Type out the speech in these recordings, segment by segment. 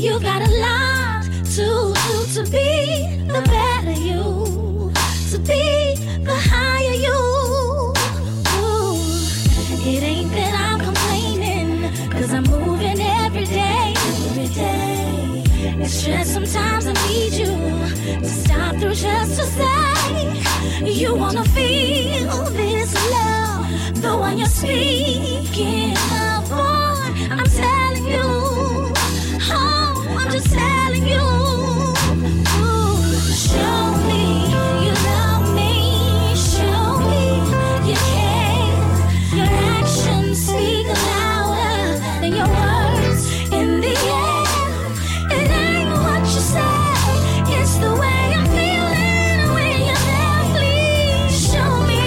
You've got a lot to be the better you, to be the higher you. Ooh, it ain't that I'm complaining, 'cause I'm moving every day, every day. It's just sometimes I need you to stop through just to say you wanna feel this love, the one you're speaking of, boy. I'm telling you, oh, I'm just telling you. Ooh, show me you love me, show me you care. Your actions speak louder than your words in the air. It ain't what you say, it's the way I'm feeling when you're there. Please show me,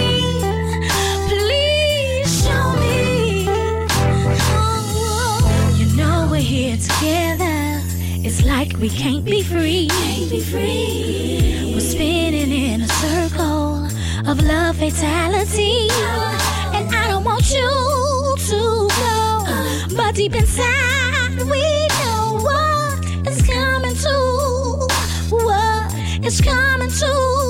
please show me. Oh, you know we're here together. It's like we can't be free. We're spinning in a circle of love fatality, and I don't want you to go, but deep inside we know what is coming to, what is coming to.